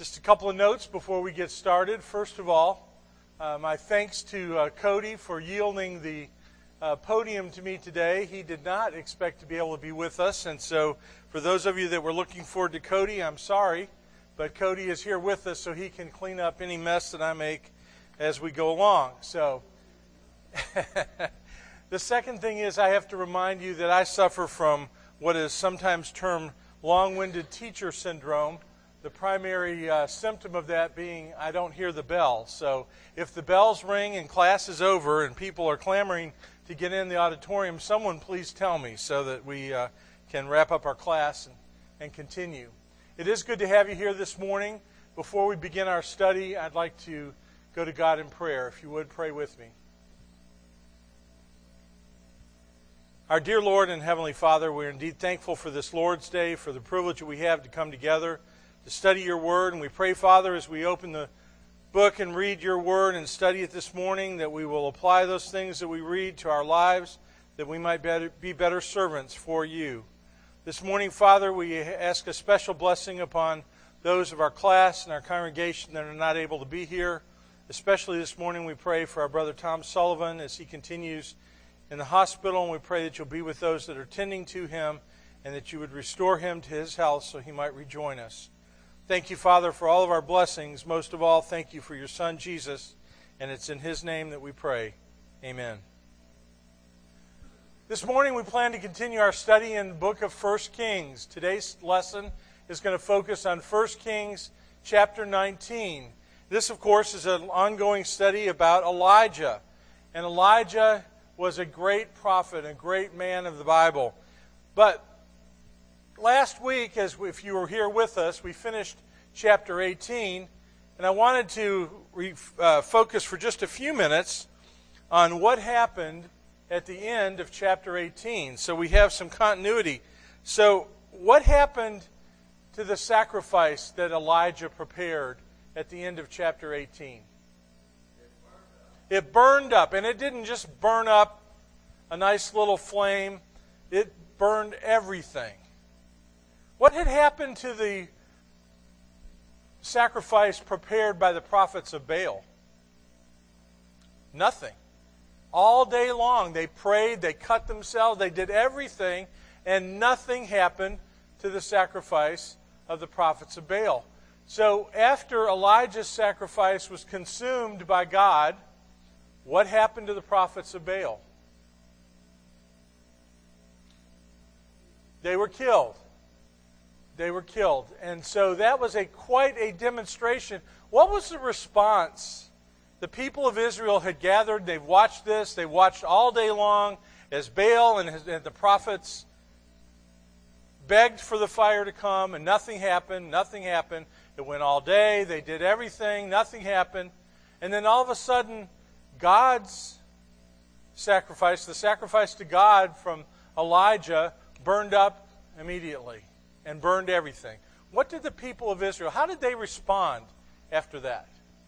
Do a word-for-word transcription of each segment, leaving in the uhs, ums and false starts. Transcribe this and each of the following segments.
Just a couple of notes before we get started. First of all, uh, my thanks to uh, Cody for yielding the uh, podium to me today. He did not expect to be able to be with us, and so for those of you that were looking forward to Cody, I'm sorry, but Cody is here with us so he can clean up any mess that I make as we go along. So, the second thing is I have to remind you that I suffer from what is sometimes termed long-winded teacher syndrome. The primary uh, symptom of that being I don't hear the bell. So if the bells ring and class is over and people are clamoring to get in the auditorium, someone please tell me so that we uh, can wrap up our class and, and continue. It is good to have you here this morning. Before we begin our study, I'd like to go to God in prayer. If you would, pray with me. Our dear Lord and Heavenly Father, we are indeed thankful for this Lord's Day, for the privilege that we have to come together to study your word. And we pray, Father, as we open the book and read your word and study it this morning, that we will apply those things that we read to our lives, that we might better, be better servants for you. This morning, Father, we ask a special blessing upon those of our class and our congregation that are not able to be here. Especially this morning, we pray for our brother Tom Sullivan as he continues in the hospital, and we pray that you'll be with those that are tending to him and that you would restore him to his health so he might rejoin us. Thank you, Father, for all of our blessings. Most of all, thank you for your Son, Jesus, and it's in his name that we pray. Amen. This morning we plan to continue our study in the book of First Kings. Today's lesson is going to focus on First Kings chapter nineteen. This, of course, is an ongoing study about Elijah. And Elijah was a great prophet, a great man of the Bible. But last week, as we, if you were here with us, we finished chapter eighteen, and I wanted to re, uh, focus for just a few minutes on what happened at the end of chapter eighteen. So we have some continuity. So what happened to the sacrifice that Elijah prepared at the end of chapter eighteen? It burned up, and it didn't just burn up a nice little flame. It burned everything. What had happened to the sacrifice prepared by the prophets of Baal? Nothing. All day long they prayed, they cut themselves, they did everything, and nothing happened to the sacrifice of the prophets of Baal. So after Elijah's sacrifice was consumed by God, what happened to the prophets of Baal? They were killed. They were killed. And so that was a quite a demonstration. What was the response? The people of Israel had gathered. They've watched this. They watched all day long as Baal and, his, and the prophets begged for the fire to come, and nothing happened. Nothing happened. It went all day. They did everything. Nothing happened. And then all of a sudden, God's sacrifice, the sacrifice to God from Elijah, burned up immediately and burned everything. What did the people of Israel, how did they respond after that?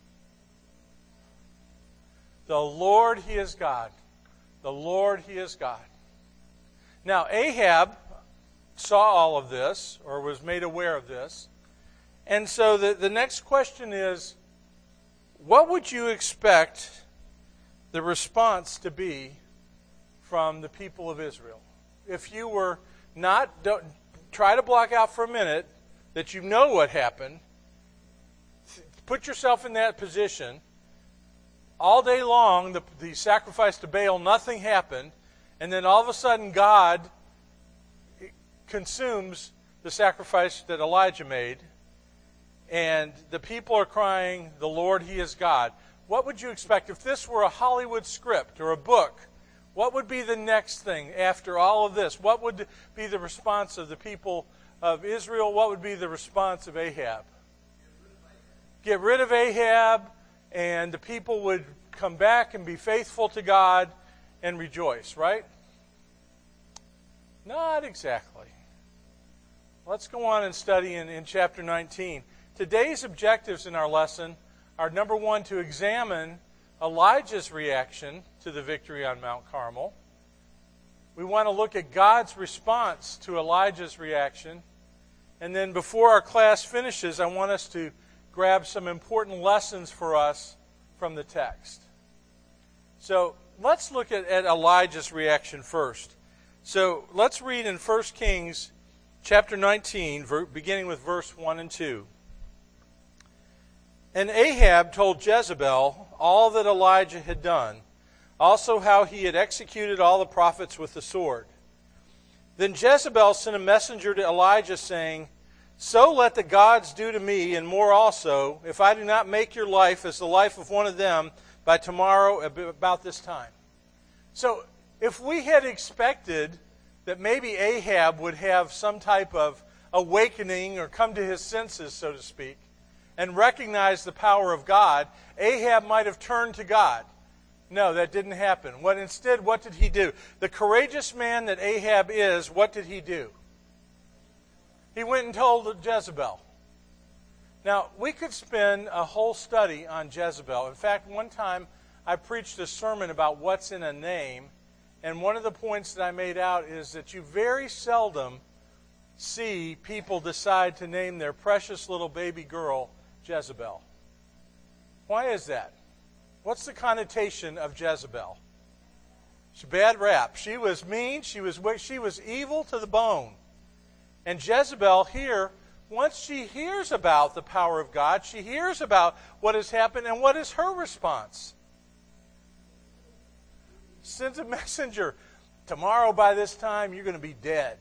The Lord, He is God. The Lord, He is God. Now, Ahab saw all of this, or was made aware of this. And so the, the next question is, what would you expect the response to be from the people of Israel? If you were not, don't, try to block out for a minute that you know what happened. Put yourself in that position. All day long, the, the sacrifice to Baal, nothing happened. And then all of a sudden, God consumes the sacrifice that Elijah made. And the people are crying, the Lord, He is God. What would you expect if this were a Hollywood script or a book? What would be the next thing after all of this? What would be the response of the people of Israel? What would be the response of Ahab? Get rid of Ahab, and the people would come back and be faithful to God and rejoice, right? Not exactly. Let's go on and study in, in chapter nineteen. Today's objectives in our lesson are, number one, to examine Elijah's reaction to the victory on Mount Carmel. We want to look at God's response to Elijah's reaction. And then before our class finishes, I want us to grab some important lessons for us from the text. So let's look at, at Elijah's reaction first. So let's read in First Kings chapter nineteen, beginning with verse one and two. And Ahab told Jezebel all that Elijah had done, also how he had executed all the prophets with the sword. Then Jezebel sent a messenger to Elijah, saying, So let the gods do to me, and more also, if I do not make your life as the life of one of them by tomorrow about this time. So if we had expected that maybe Ahab would have some type of awakening or come to his senses, so to speak, and recognize the power of God, Ahab might have turned to God. No, that didn't happen. What instead, what did he do? The courageous man that Ahab is, what did he do? He went and told Jezebel. Now, we could spend a whole study on Jezebel. In fact, one time I preached a sermon about what's in a name, and one of the points that I made out is that you very seldom see people decide to name their precious little baby girl Jezebel. Why is that? What's the connotation of Jezebel? She's a bad rap. She was mean. She was she was evil to the bone. And Jezebel here, once she hears about the power of God, she hears about what has happened, and what is her response? Sends a messenger. Tomorrow by this time, you're going to be dead.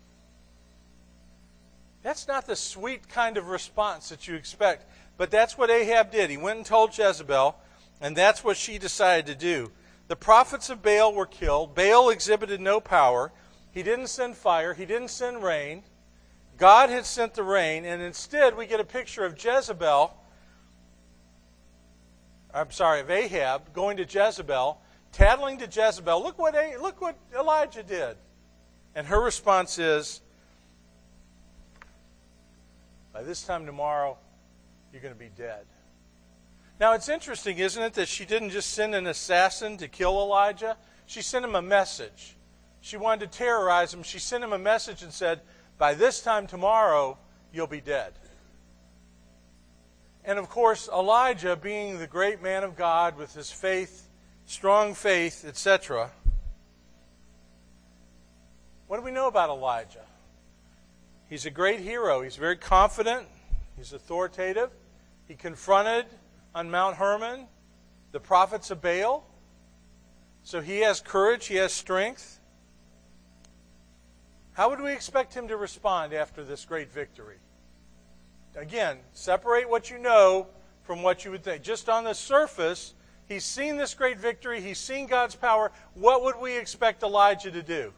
That's not the sweet kind of response that you expect. But that's what Ahab did. He went and told Jezebel, and that's what she decided to do. The prophets of Baal were killed. Baal exhibited no power. He didn't send fire. He didn't send rain. God had sent the rain, and instead we get a picture of Jezebel, I'm sorry, of Ahab going to Jezebel, tattling to Jezebel. Look what, look what Elijah did. And her response is, by this time tomorrow, you're going to be dead. Now, it's interesting, isn't it, that she didn't just send an assassin to kill Elijah? She sent him a message. She wanted to terrorize him. She sent him a message and said, by this time tomorrow, you'll be dead. And of course, Elijah, being the great man of God with his faith, strong faith, et cetera, what do we know about Elijah? He's a great hero. He's very confident. He's authoritative. He confronted on Mount Hermon the prophets of Baal. So he has courage. He has strength. How would we expect him to respond after this great victory? Again, separate what you know from what you would think. Just on the surface, he's seen this great victory. He's seen God's power. What would we expect Elijah to do?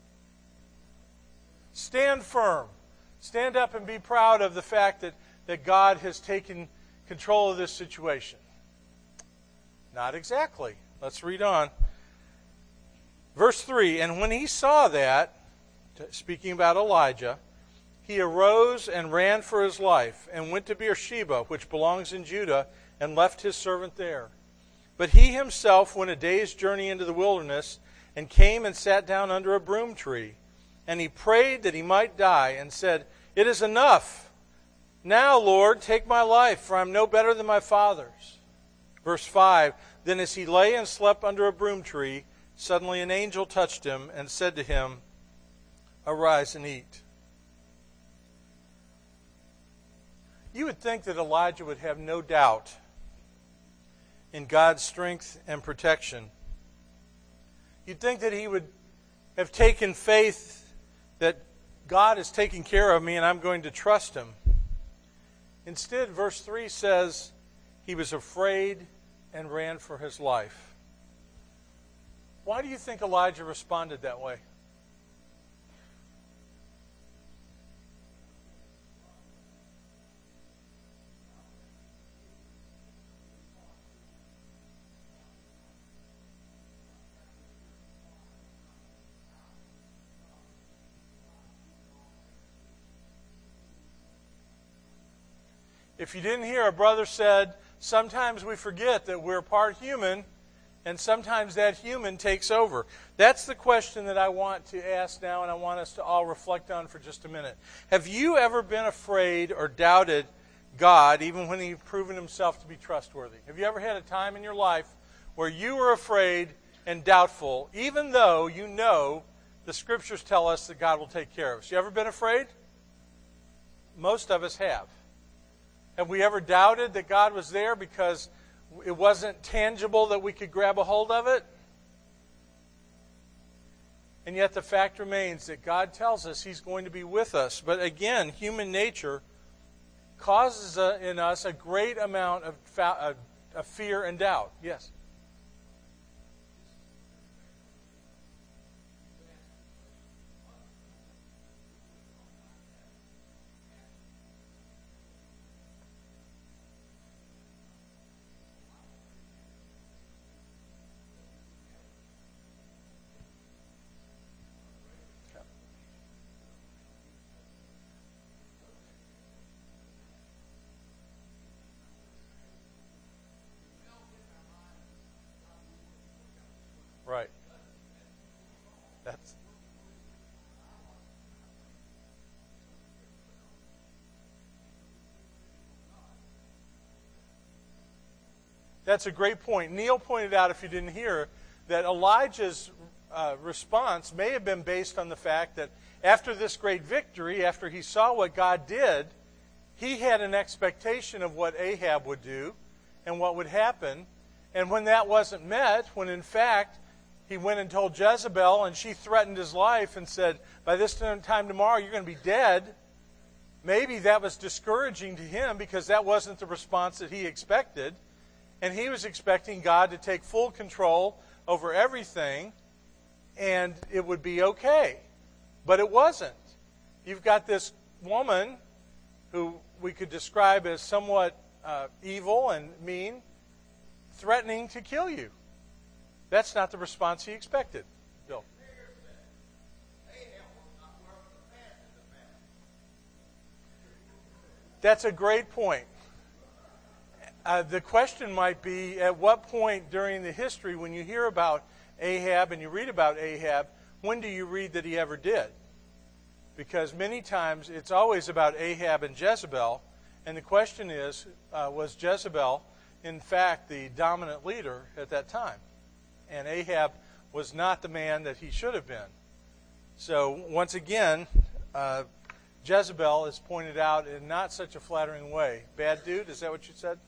Stand firm. Stand up and be proud of the fact that, that God has taken control of this situation. Not exactly. Let's read on. Verse three, and when he saw that, speaking about Elijah, he arose and ran for his life and went to Beersheba, which belongs in Judah, and left his servant there. But he himself went a day's journey into the wilderness and came and sat down under a broom tree. And he prayed that he might die and said, It is enough. Now, Lord, take my life, for I am no better than my fathers. Verse five, then as he lay and slept under a broom tree, suddenly an angel touched him and said to him, Arise and eat. You would think that Elijah would have no doubt in God's strength and protection. You'd think that he would have taken faith that God is taking care of me and I'm going to trust him. Instead, verse three says he was afraid and ran for his life. Why do you think Elijah responded that way? If you didn't hear, a brother said, sometimes we forget that we're part human, and sometimes that human takes over. That's the question that I want to ask now, and I want us to all reflect on for just a minute. Have you ever been afraid or doubted God, even when he's proven himself to be trustworthy. Have you ever had a time in your life where you were afraid and doubtful, even though you know the Scriptures tell us that God will take care of us? You ever been afraid? Most of us have. Have we ever doubted that God was there because it wasn't tangible that we could grab a hold of it? And yet the fact remains that God tells us he's going to be with us. But again, human nature causes in us a great amount of, fa- of fear and doubt. Yes? Right. That's That's a great point. Neil pointed out, if you didn't hear, that Elijah's uh, response may have been based on the fact that after this great victory, after he saw what God did, he had an expectation of what Ahab would do and what would happen. And when that wasn't met, when in fact he went and told Jezebel, and she threatened his life and said, by this time tomorrow you're going to be dead. Maybe that was discouraging to him because that wasn't the response that he expected. And he was expecting God to take full control over everything and it would be okay. But it wasn't. You've got this woman who we could describe as somewhat uh, evil and mean, threatening to kill you. That's not the response he expected. Bill. That's a great point. Uh, the question might be, at what point during the history, when you hear about Ahab and you read about Ahab, when do you read that he ever did? Because many times it's always about Ahab and Jezebel, and the question is, uh, was Jezebel, in fact, the dominant leader at that time? And Ahab was not the man that he should have been. So, once again, uh, Jezebel is pointed out in not such a flattering way. Bad dude, is that what you said?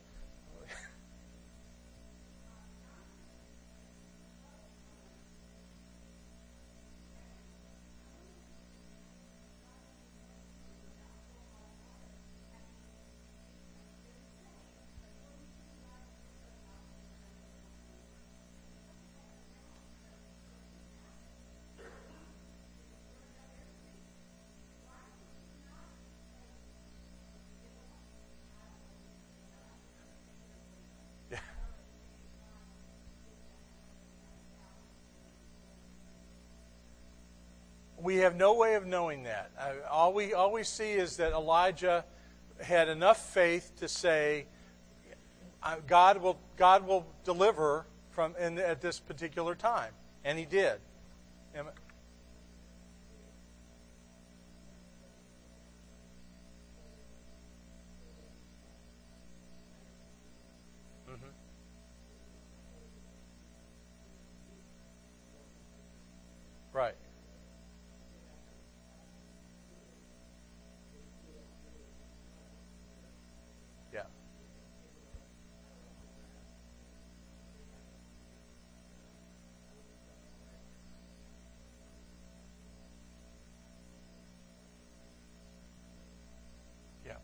We have no way of knowing that. Uh, all we all we see is that Elijah had enough faith to say, "God will God will deliver from in, at this particular time," and He did. Am I- Mhm. Right. Yeah. Yeah.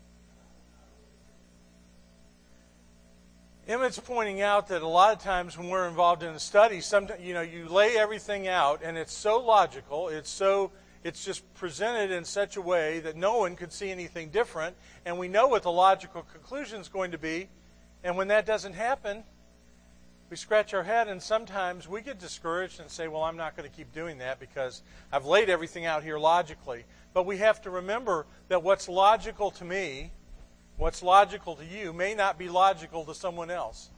Emmett's pointing out that a lot of times when we're involved in a study, sometimes you know you lay everything out and it's so logical, it's so it's just presented in such a way that no one could see anything different, and we know what the logical conclusion is going to be, and when that doesn't happen, we scratch our head, and sometimes we get discouraged and say, well, I'm not going to keep doing that because I've laid everything out here logically. But we have to remember that what's logical to me, what's logical to you, may not be logical to someone else.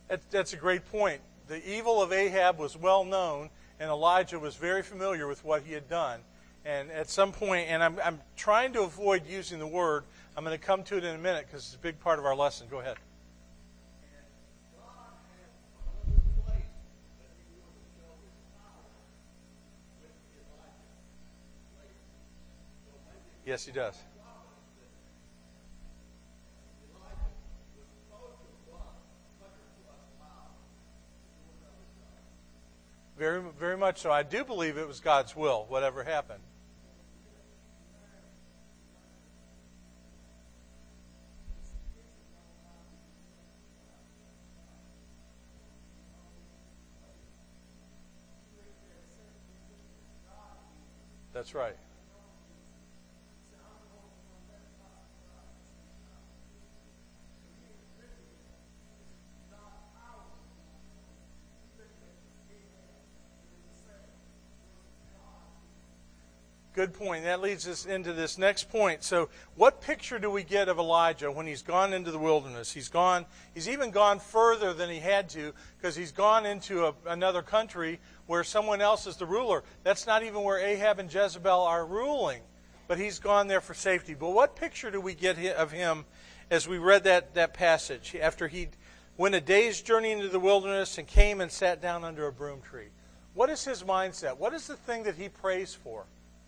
That, that's a great point. The evil of Ahab was well known, and Elijah was very familiar with what he had done. And at some point, and I'm, I'm trying to avoid using the word, I'm going to come to it in a minute because it's a big part of our lesson. Go ahead. Yes, he does. Very, very much so. I do believe it was God's will, whatever happened. That's right. Good point. That leads us into this next point. So what picture do we get of Elijah when he's gone into the wilderness? He's gone, he's even gone further than he had to because he's gone into a, another country where someone else is the ruler. That's not even where Ahab and Jezebel are ruling, but he's gone there for safety. But what picture do we get of him as we read that, that passage after he went a day's journey into the wilderness and came and sat down under a broom tree? What is his mindset? What is the thing that he prays for?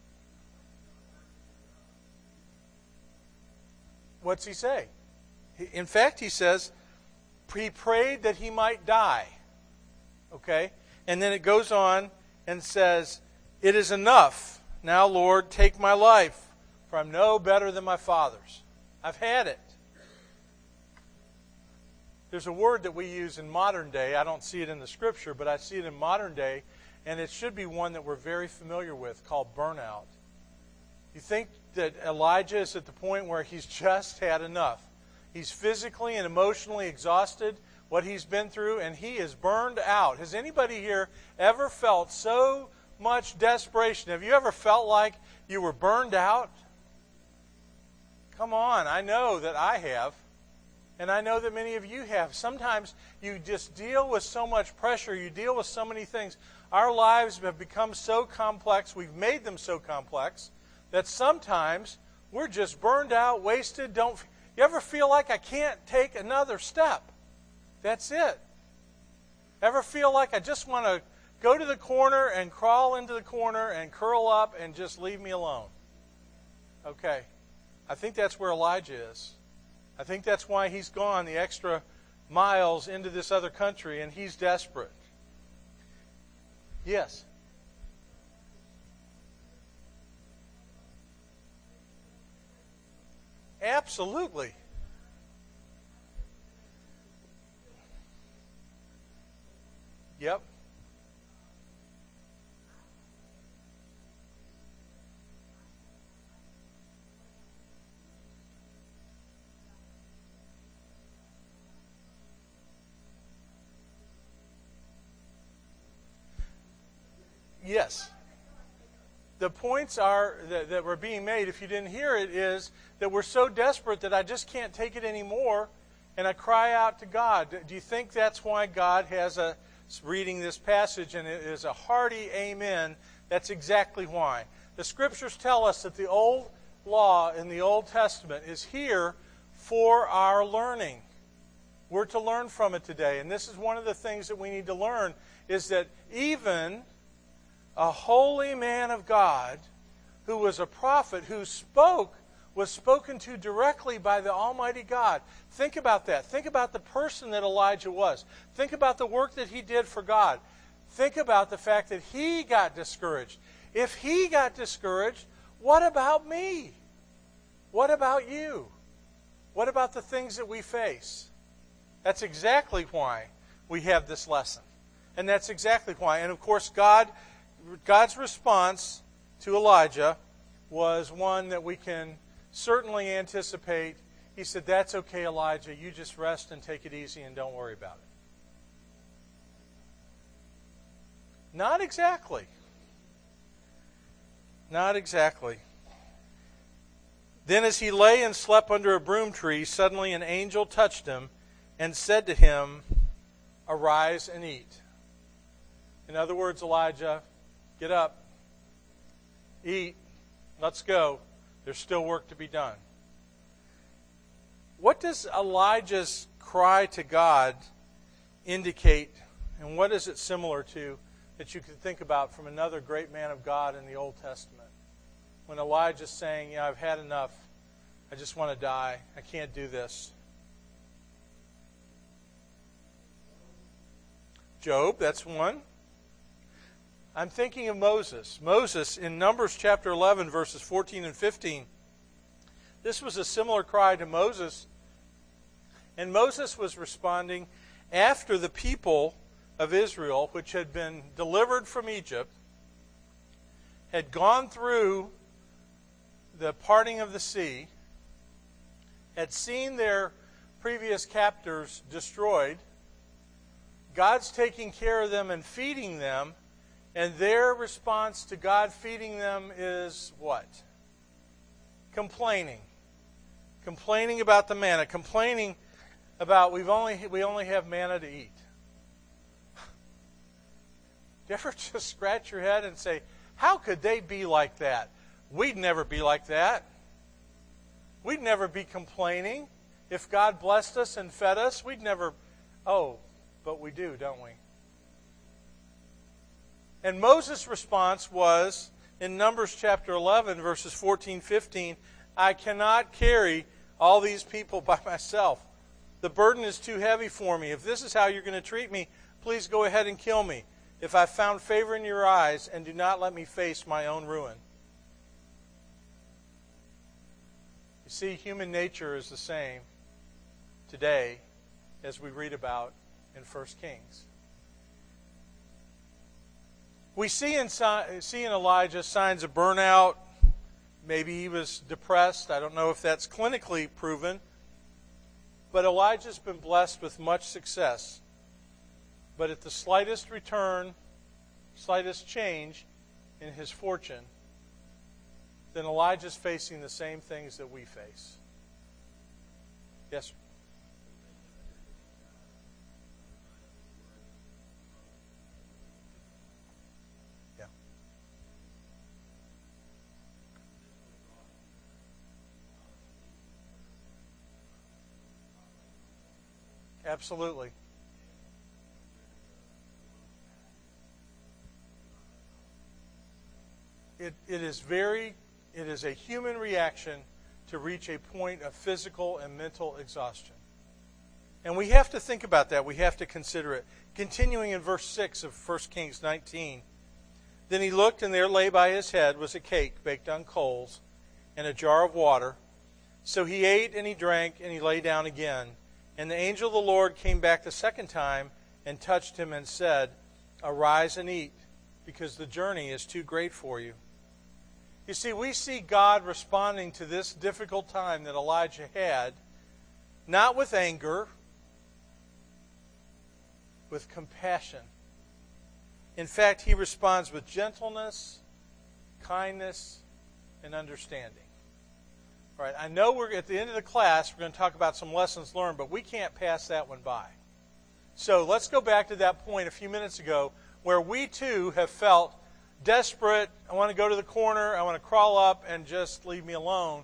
What's he say? In fact, he says, he prayed that he might die. Okay? And then it goes on and says, it is enough. Now, Lord, take my life, for I'm no better than my father's. I've had it. There's a word that we use in modern day. I don't see it in the Scripture, but I see it in modern day, and it should be one that we're very familiar with, called burnout. You think that Elijah is at the point where he's just had enough. He's physically and emotionally exhausted, what he's been through, and he is burned out. Has anybody here ever felt so much desperation? Have you ever felt like you were burned out? Come on, I know that I have. And I know that many of you have. Sometimes you just deal with so much pressure. You deal with so many things. Our lives have become so complex. We've made them so complex that sometimes we're just burned out, wasted. Don't you ever feel like I can't take another step? That's it. Ever feel like I just want to go to the corner and crawl into the corner and curl up and just leave me alone? Okay. I think that's where Elijah is. I think that's why he's gone the extra miles into this other country, and he's desperate. Yes? Absolutely. Yep. Yes. The points are that, that were being made, if you didn't hear it, is that we're so desperate that I just can't take it anymore, and I cry out to God. Do you think that's why God has a reading this passage and it is a hearty amen? That's exactly why. The Scriptures tell us that the old law in the Old Testament is here for our learning. We're to learn from it today, and this is one of the things that we need to learn, is that even a holy man of God who was a prophet, who spoke, was spoken to directly by the Almighty God. Think about that. Think about the person that Elijah was. Think about the work that he did for God. Think about the fact that he got discouraged. If he got discouraged, what about me? What about you? What about the things that we face? That's exactly why we have this lesson. And that's exactly why. And of course, God... God's response to Elijah was one that we can certainly anticipate. He said, that's okay, Elijah. You just rest and take it easy and don't worry about it. Not exactly. Not exactly. Then as he lay and slept under a broom tree, suddenly an angel touched him and said to him, arise and eat. In other words, Elijah, get up, eat, let's go. There's still work to be done. What does Elijah's cry to God indicate, and what is it similar to that you could think about from another great man of God in the Old Testament? When Elijah's saying, yeah, I've had enough. I just want to die. I can't do this. Job, that's one. I'm thinking of Moses. Moses, in Numbers chapter eleven, verses fourteen and fifteen, this was a similar cry to Moses. And Moses was responding after the people of Israel, which had been delivered from Egypt, had gone through the parting of the sea, had seen their previous captors destroyed. God's taking care of them and feeding them, and their response to God feeding them is what? Complaining. Complaining about the manna. Complaining about we've only we only have manna to eat. Do you ever just scratch your head and say, how could they be like that? We'd never be like that. We'd never be complaining. If God blessed us and fed us, we'd never, oh, but we do, don't we? And Moses' response was, in Numbers chapter eleven, verses fourteen, fifteen, I cannot carry all these people by myself. The burden is too heavy for me. If this is how you're going to treat me, please go ahead and kill me. If I found favor in your eyes, and do not let me face my own ruin. You see, human nature is the same today as we read about in First Kings. We see in, see in Elijah signs of burnout. Maybe he was depressed. I don't know if that's clinically proven. But Elijah's been blessed with much success. But at the slightest return, slightest change in his fortune, then Elijah's facing the same things that we face. Yes, sir. Yeah. Absolutely. It, it is very, it is a human reaction to reach a point of physical and mental exhaustion. And we have to think about that. We have to consider it. Continuing in verse six of First Kings nineteen. Then he looked, and there lay by his head was a cake baked on coals and a jar of water. So he ate and he drank and he lay down again. And the angel of the Lord came back the second time and touched him and said, Arise and eat, because the journey is too great for you. You see, we see God responding to this difficult time that Elijah had, not with anger, with compassion. In fact, he responds with gentleness, kindness, and understanding. All right, I know we're at the end of the class, we're going to talk about some lessons learned, but we can't pass that one by. So let's go back to that point a few minutes ago where we too have felt desperate. I want to go to the corner. I want to crawl up and just leave me alone.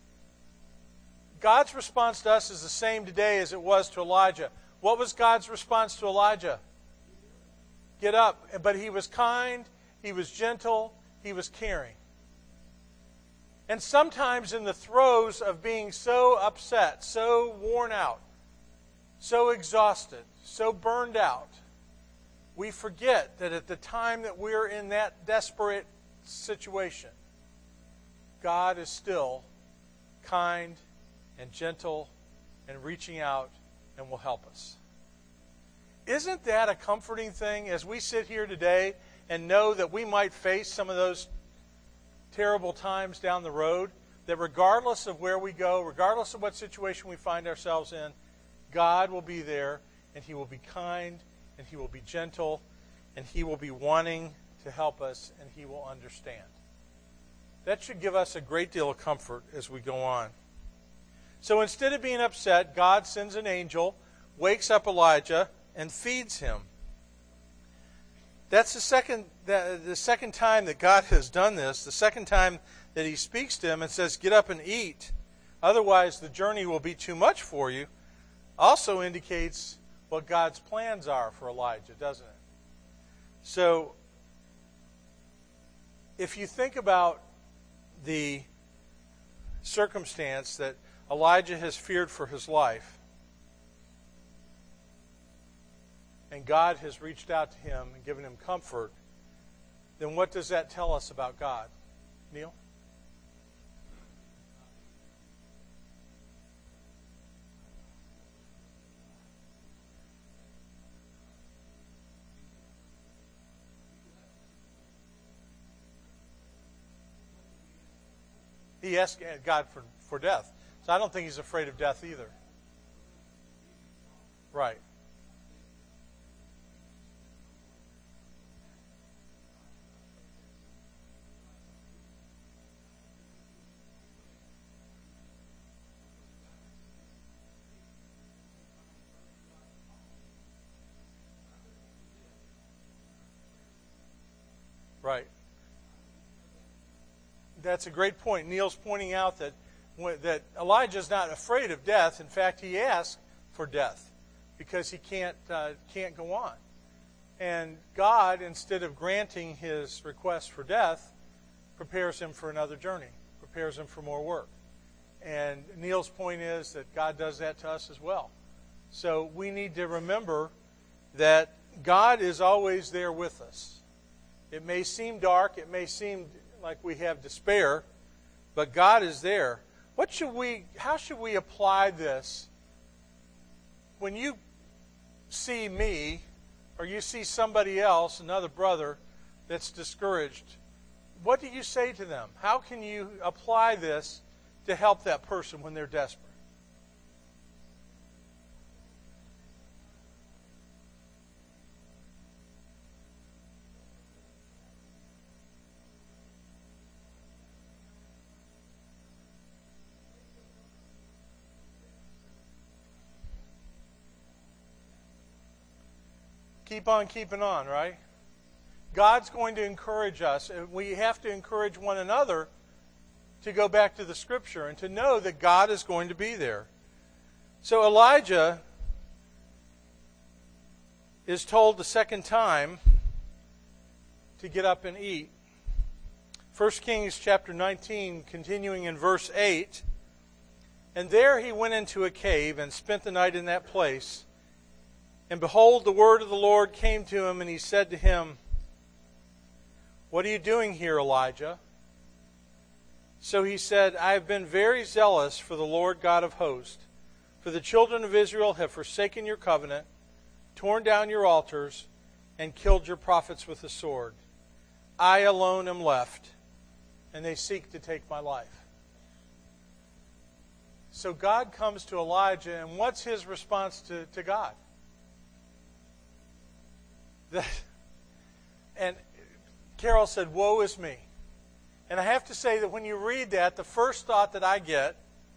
God's response to us is the same today as it was to Elijah. What was God's response to Elijah? Get up. But he was kind, he was gentle, he was caring. And sometimes in the throes of being so upset, so worn out, so exhausted, so burned out, we forget that at the time that we're in that desperate situation, God is still kind and gentle and reaching out and will help us. Isn't that a comforting thing as we sit here today and know that we might face some of those terrible times down the road, that regardless of where we go, regardless of what situation we find ourselves in, God will be there and He will be kind and He will be gentle, and He will be wanting to help us, and He will understand. That should give us a great deal of comfort as we go on. So instead of being upset, God sends an angel, wakes up Elijah, and feeds him. That's the second, the, the second time that God has done this, the second time that he speaks to him and says, get up and eat. Otherwise, the journey will be too much for you. Also indicates what God's plans are for Elijah, doesn't it? So, if you think about the circumstance that Elijah has feared for his life, and God has reached out to him and given him comfort, then what does that tell us about God? Neil? He asked God for, for death. So I don't think he's afraid of death either. Right. Right. That's a great point. Neil's pointing out that that Elijah's not afraid of death. In fact, he asks for death because he can't uh, can't go on. And God, instead of granting his request for death, prepares him for another journey, prepares him for more work. And Neil's point is that God does that to us as well. So we need to remember that God is always there with us. It may seem dark, it may seem like we have despair, but God is there. What should we, how should we apply this? When you see me, or you see somebody else, another brother, that's discouraged, what do you say to them? How can you apply this to help that person when they're desperate? Keep on keeping on, right? God's going to encourage us. We have to encourage one another to go back to the Scripture and to know that God is going to be there. So Elijah is told the second time to get up and eat. First Kings chapter nineteen, continuing in verse eight. And there he went into a cave and spent the night in that place. And behold, the word of the Lord came to him, and he said to him, What are you doing here, Elijah? So he said, I have been very zealous for the Lord God of hosts. For the children of Israel have forsaken your covenant, torn down your altars, and killed your prophets with the sword. I alone am left, and they seek to take my life. So God comes to Elijah, and what's his response to, to God? That, and Carol said, woe is me. And I have to say that when you read that, the first thought that I get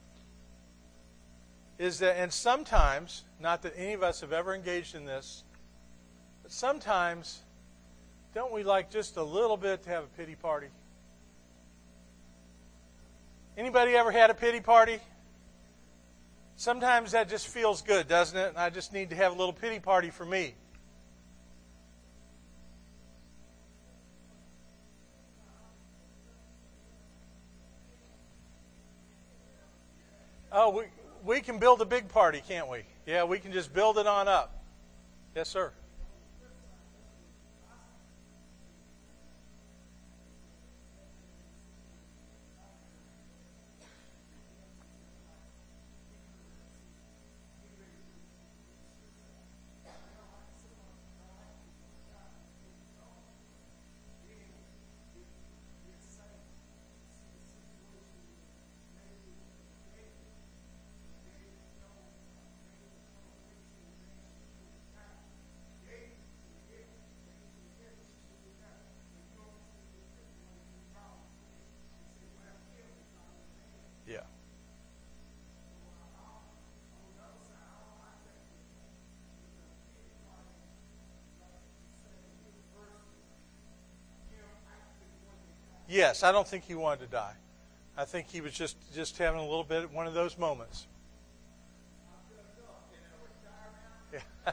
is that, and sometimes, not that any of us have ever engaged in this, but sometimes, don't we like just a little bit to have a pity party? Anybody ever had a pity party? Sometimes that just feels good, doesn't it? I just need to have a little pity party for me. Oh, we we can build a big party, can't we? Yeah, we can just build it on up. Yes, sir. Yes, I don't think he wanted to die. I think he was just, just having a little bit, one of those moments. Yeah.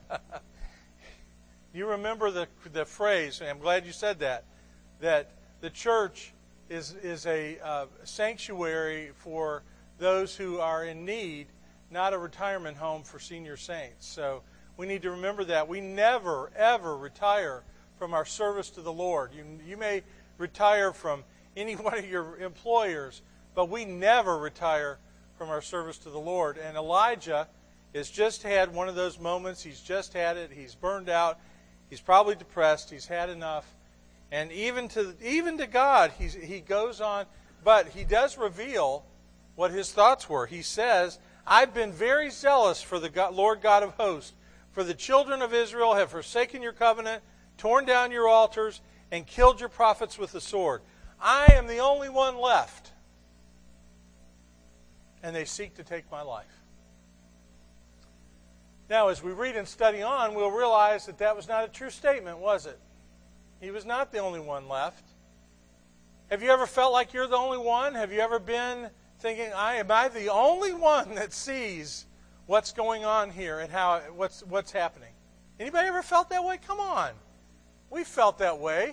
You remember the the phrase, and I'm glad you said that, that the church is, is a uh, sanctuary for those who are in need, not a retirement home for senior saints. So we need to remember that. We never, ever retire from our service to the Lord. You, you may retire from any one of your employers, but we never retire from our service to the Lord. And Elijah has just had one of those moments. He's just had it. He's burned out. He's probably depressed. He's had enough. And even to even to God, he's, he goes on. But he does reveal what his thoughts were. He says, I've been very zealous for the God, Lord God of hosts. For the children of Israel have forsaken your covenant, torn down your altars, and killed your prophets with the sword. I am the only one left. And they seek to take my life. Now, as we read and study on, we'll realize that that was not a true statement, was it? He was not the only one left. Have you ever felt like you're the only one? Have you ever been thinking, I am I the only one that sees what's going on here and how what's what's happening? Anybody ever felt that way? Come on. We felt that way.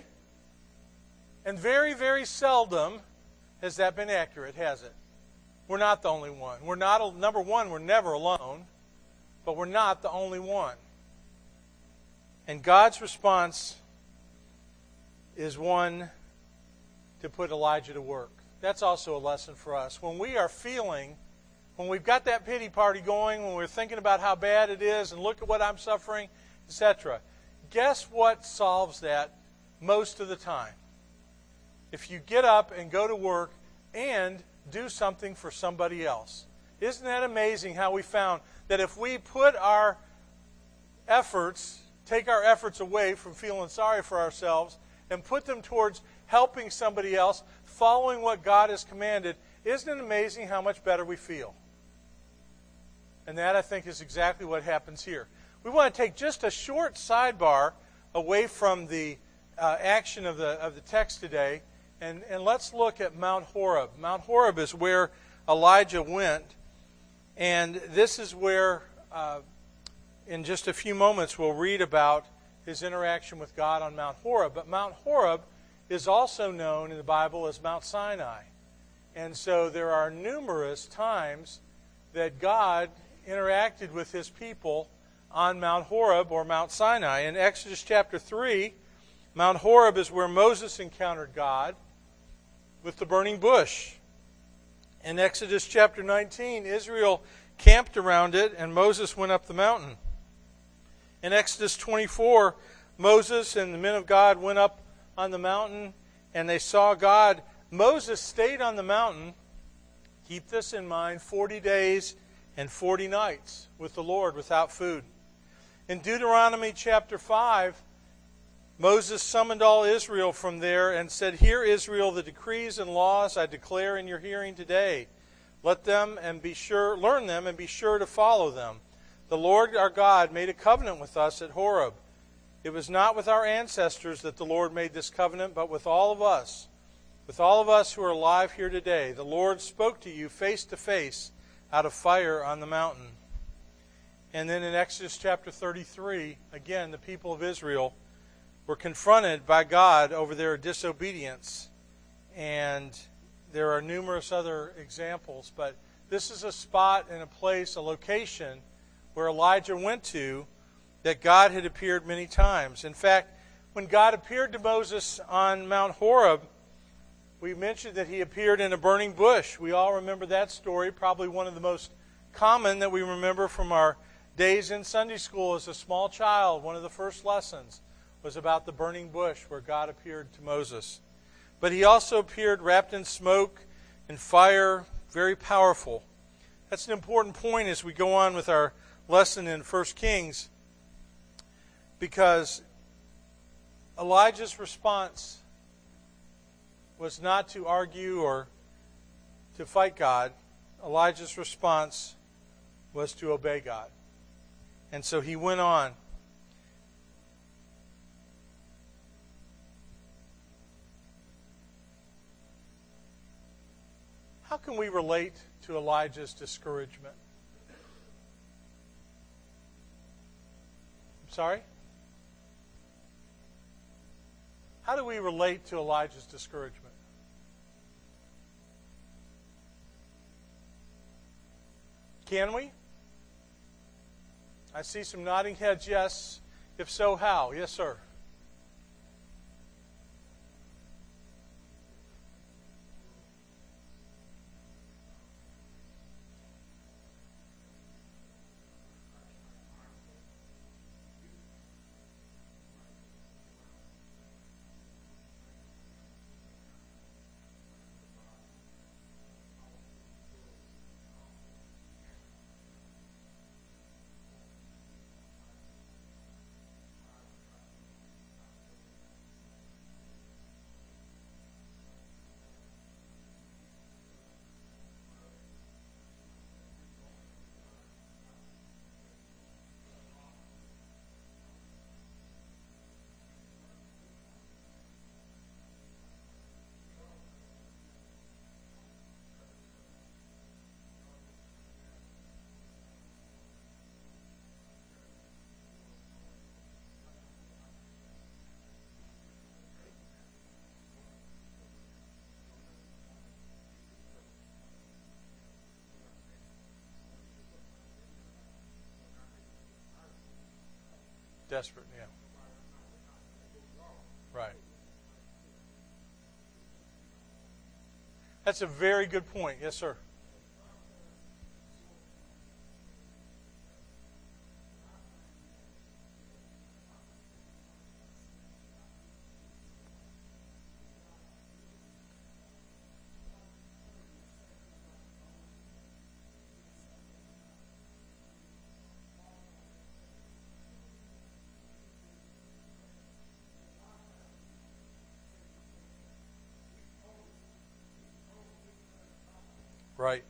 And very, very seldom has that been accurate, has it? We're not the only one. We're not, number one, we're never alone, but we're not the only one. And God's response is one to put Elijah to work. That's also a lesson for us. When we are feeling, when we've got that pity party going, when we're thinking about how bad it is and look at what I'm suffering, et cetera, guess what solves that most of the time? If you get up and go to work and do something for somebody else. Isn't that amazing how we found that if we put our efforts, take our efforts away from feeling sorry for ourselves and put them towards helping somebody else, following what God has commanded, isn't it amazing how much better we feel? And that, I think, is exactly what happens here. We want to take just a short sidebar away from the uh, action of the of the text today, and, and let's look at Mount Horeb. Mount Horeb is where Elijah went, and this is where, uh, in just a few moments, we'll read about his interaction with God on Mount Horeb. But Mount Horeb is also known in the Bible as Mount Sinai. And so there are numerous times that God interacted with his people on Mount Horeb or Mount Sinai. In Exodus chapter three, Mount Horeb is where Moses encountered God with the burning bush. In Exodus chapter nineteen, Israel camped around it and Moses went up the mountain. In Exodus twenty-four, Moses and the men of God went up on the mountain and they saw God. Moses stayed on the mountain, keep this in mind, forty days and forty nights with the Lord without food. In Deuteronomy chapter five, Moses summoned all Israel from there and said, Hear, Israel, the decrees and laws I declare in your hearing today. Let them and be sure, learn them and be sure to follow them. The Lord our God made a covenant with us at Horeb. It was not with our ancestors that the Lord made this covenant, but with all of us, with all of us who are alive here today. The Lord spoke to you face to face out of fire on the mountain. And then in Exodus chapter thirty-three, again, the people of Israel were confronted by God over their disobedience. And there are numerous other examples, but this is a spot and a place, a location where Elijah went to that God had appeared many times. In fact, when God appeared to Moses on Mount Horeb, we mentioned that he appeared in a burning bush. We all remember that story, probably one of the most common that we remember from our days in Sunday school as a small child. One of the first lessons was about the burning bush where God appeared to Moses. But he also appeared wrapped in smoke and fire, very powerful. That's an important point as we go on with our lesson in First Kings, because Elijah's response was not to argue or to fight God. Elijah's response was to obey God. And so he went on. how can we relate to Elijah's discouragement? I'm sorry? How do we relate to Elijah's discouragement? Can we? I see some nodding heads, yes. If so, how? Yes, sir. Desperate, yeah. Right. That's a very good point. Yes, sir. Right.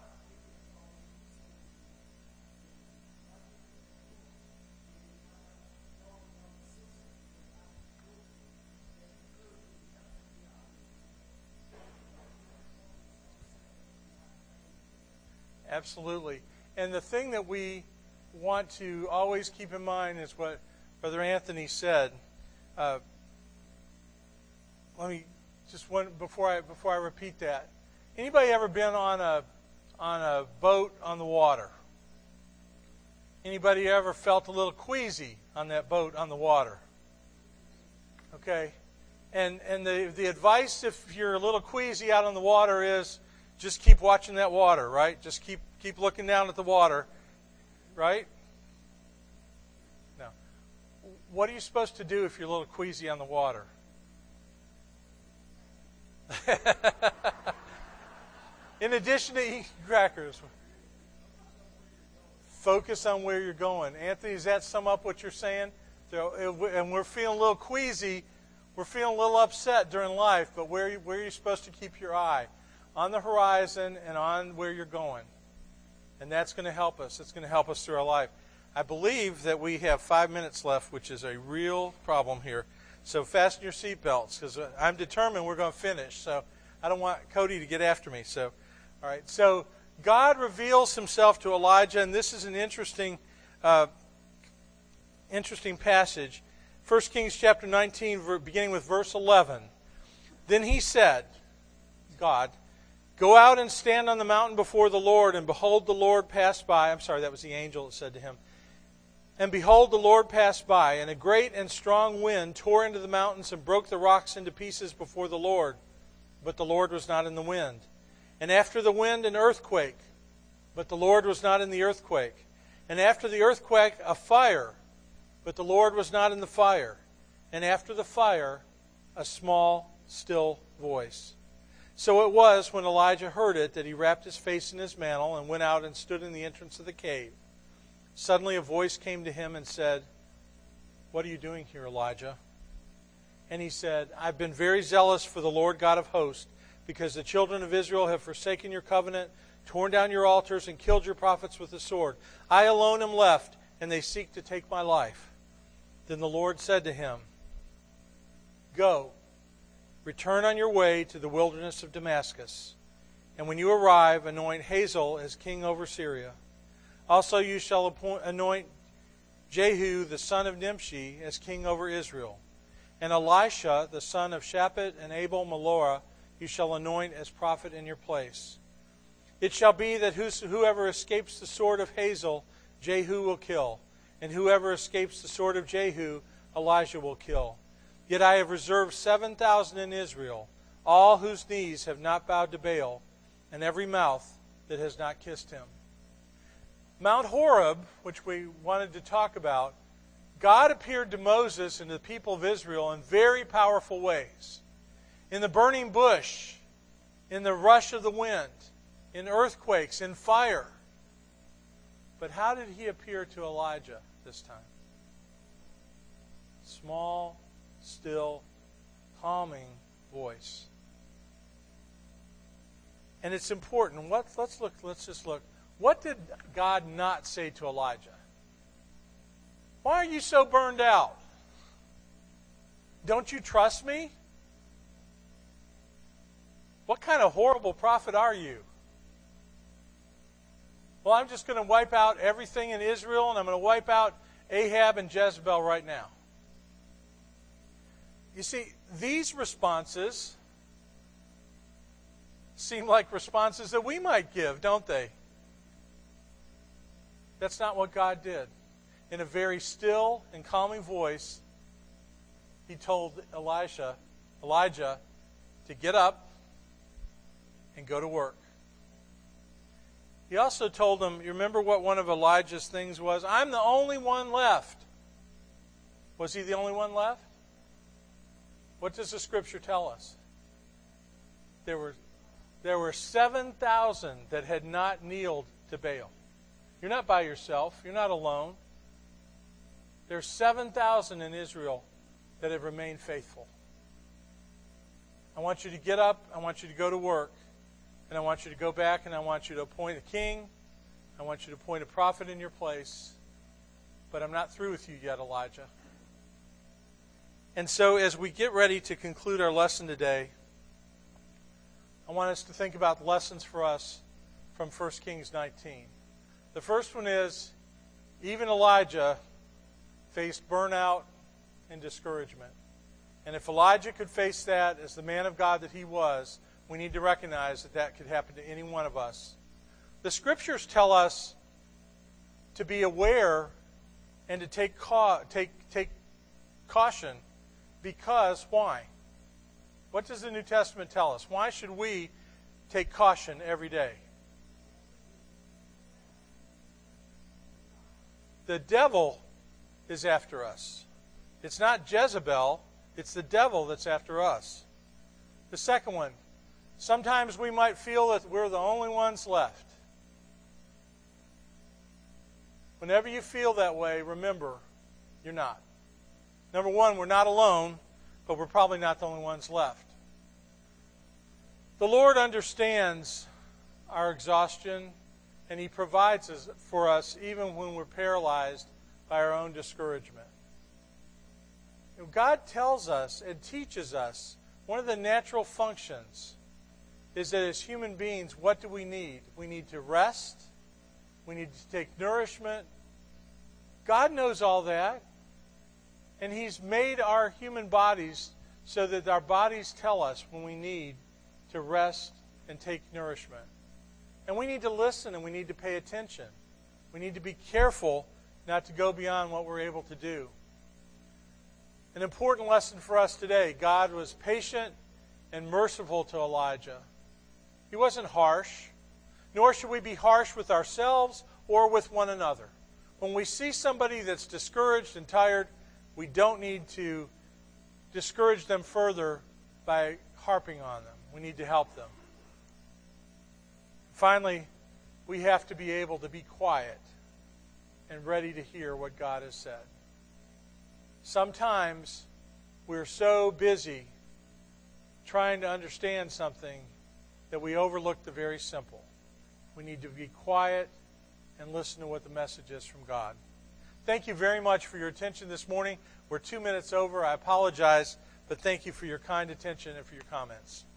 Absolutely. And the thing that we want to always keep in mind is what Brother Anthony said. Uh, let me just one before I before I repeat that. Anybody ever been on a on a boat on the water? Anybody ever felt a little queasy on that boat on the water? Okay. And and the the advice if you're a little queasy out on the water is just keep watching that water, right? Just keep keep looking down at the water, right? Now, what are you supposed to do if you're a little queasy on the water? In addition to eating crackers, focus on where you're going. Anthony, does that sum up what you're saying? So, and we're feeling a little queasy, we're feeling a little upset during life, but where, where are you supposed to keep your eye? On the horizon and on where you're going. And that's going to help us. It's going to help us through our life. I believe that we have five minutes left, which is a real problem here. So fasten your seatbelts, because I'm determined we're going to finish. So I don't want Cody to get after me. So, all right. So God reveals himself to Elijah, and this is an interesting, uh, interesting passage. First Kings chapter nineteen, beginning with verse eleven. Then he said, God, go out and stand on the mountain before the Lord, and behold, the Lord passed by. I'm sorry, that was the angel that said to him. And behold, the Lord passed by, and a great and strong wind tore into the mountains and broke the rocks into pieces before the Lord. But the Lord was not in the wind. And after the wind, an earthquake. But the Lord was not in the earthquake. And after the earthquake, a fire. But the Lord was not in the fire. And after the fire, a small, still voice. So it was, when Elijah heard it, that he wrapped his face in his mantle and went out and stood in the entrance of the cave. Suddenly a voice came to him and said, What are you doing here, Elijah? And he said, I've been very zealous for the Lord God of hosts, because the children of Israel have forsaken your covenant, torn down your altars, and killed your prophets with the sword. I alone am left, and they seek to take my life. Then the Lord said to him, Go, return on your way to the wilderness of Damascus. And when you arrive, anoint Hazael as king over Syria. Also you shall appoint, anoint Jehu the son of Nimshi as king over Israel. And Elisha the son of Shaphat and Abel Melohah you shall anoint as prophet in your place. It shall be that whoever escapes the sword of Hazael, Jehu will kill, and whoever escapes the sword of Jehu, Elijah will kill. Yet I have reserved seven thousand in Israel, all whose knees have not bowed to Baal, and every mouth that has not kissed him. Mount Horeb, which we wanted to talk about, God appeared to Moses and to the people of Israel in very powerful ways. In the burning bush, in the rush of the wind, in earthquakes, in fire. But how did he appear to Elijah this time? Small, still, calming voice. And it's important. What, let's look. Let's just look. What did God not say to Elijah? Why are you so burned out? Don't you trust me? What kind of horrible prophet are you? Well, I'm just going to wipe out everything in Israel, and I'm going to wipe out Ahab and Jezebel right now. You see, these responses seem like responses that we might give, don't they? That's not what God did. In a very still and calming voice, he told Elisha, Elijah to get up and go to work. He also told him, you remember what one of Elijah's things was? I'm the only one left. Was he the only one left? What does the Scripture tell us? There were, there were seven thousand that had not kneeled to Baal. You're not by yourself. You're not alone. There's seven thousand in Israel that have remained faithful. I want you to get up. I want you to go to work. And I want you to go back and I want you to appoint a king. I want you to appoint a prophet in your place. But I'm not through with you yet, Elijah. And so as we get ready to conclude our lesson today, I want us to think about lessons for us from First Kings nineteen. The first one is, even Elijah faced burnout and discouragement. And if Elijah could face that as the man of God that he was, we need to recognize that that could happen to any one of us. The Scriptures tell us to be aware and to take ca- take take caution because, why? What does the New Testament tell us? Why should we take caution every day? The devil is after us. It's not Jezebel, it's the devil that's after us. The second one, sometimes we might feel that we're the only ones left. Whenever you feel that way, remember, you're not. Number one, we're not alone, but we're probably not the only ones left. The Lord understands our exhaustion, and He provides for us even when we're paralyzed by our own discouragement. God tells us and teaches us one of the natural functions is that as human beings, what do we need? We need to rest. We need to take nourishment. God knows all that. And He's made our human bodies so that our bodies tell us when we need to rest and take nourishment. And we need to listen and we need to pay attention. We need to be careful not to go beyond what we're able to do. An important lesson for us today, God was patient and merciful to Elijah. He wasn't harsh, nor should we be harsh with ourselves or with one another. When we see somebody that's discouraged and tired, we don't need to discourage them further by harping on them. We need to help them. Finally, we have to be able to be quiet and ready to hear what God has said. Sometimes we're so busy trying to understand something that we overlook the very simple. We need to be quiet and listen to what the message is from God. Thank you very much for your attention this morning. We're two minutes over. I apologize, but thank you for your kind attention and for your comments.